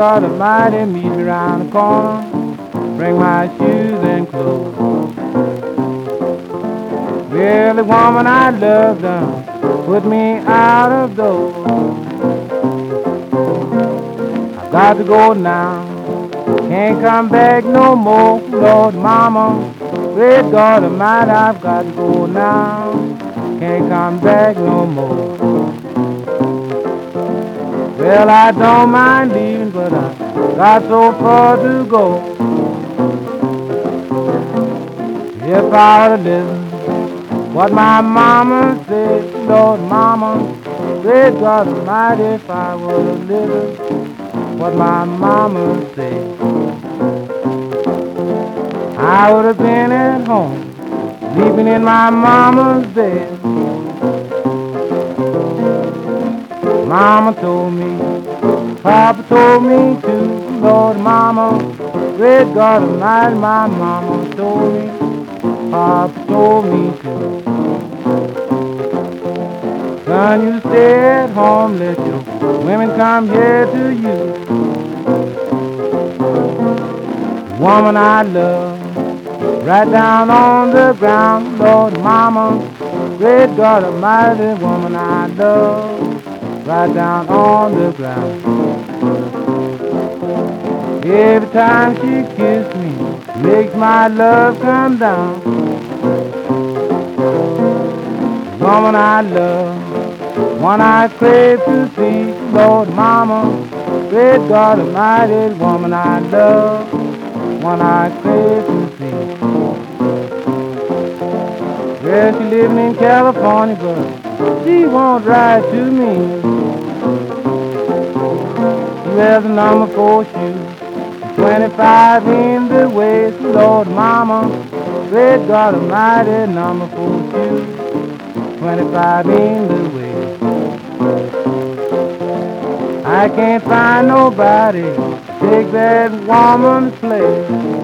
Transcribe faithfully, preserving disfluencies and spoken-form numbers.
God Almighty, meet me round the corner, bring my shoes and clothes. Well, the woman I love done put me out of doors. I've got to go now, can't come back no more, Lord Mama. Great God Almighty, I've got to go now, can't come back no more. Well, I don't mind leaving, but I got so far to go. If I were to listen what my mama said, Lord Mama, great God Almighty, if I were to listen what my mama said, I would have been at home, sleeping in my mama's bed. Mama told me, Papa told me too, Lord Mama, great God Almighty, my mama told me, Papa told me too. Son, you stay at home, let your women come here to you. The woman I love, right down on the ground, Lord Mama, great God Almighty, woman I love, right down on the ground. Every time she kisses me, makes my love come down. The woman I love, one I crave to see, Lord Mama, great God Almighty, woman I love, one I crave to see. Well, she living in California, but she won't ride to me. She wears a number four shoe, twenty-five in the waist, Lord Mama, great God Almighty, number four shoe, twenty-five in the waist. I can't find nobody take that woman's place.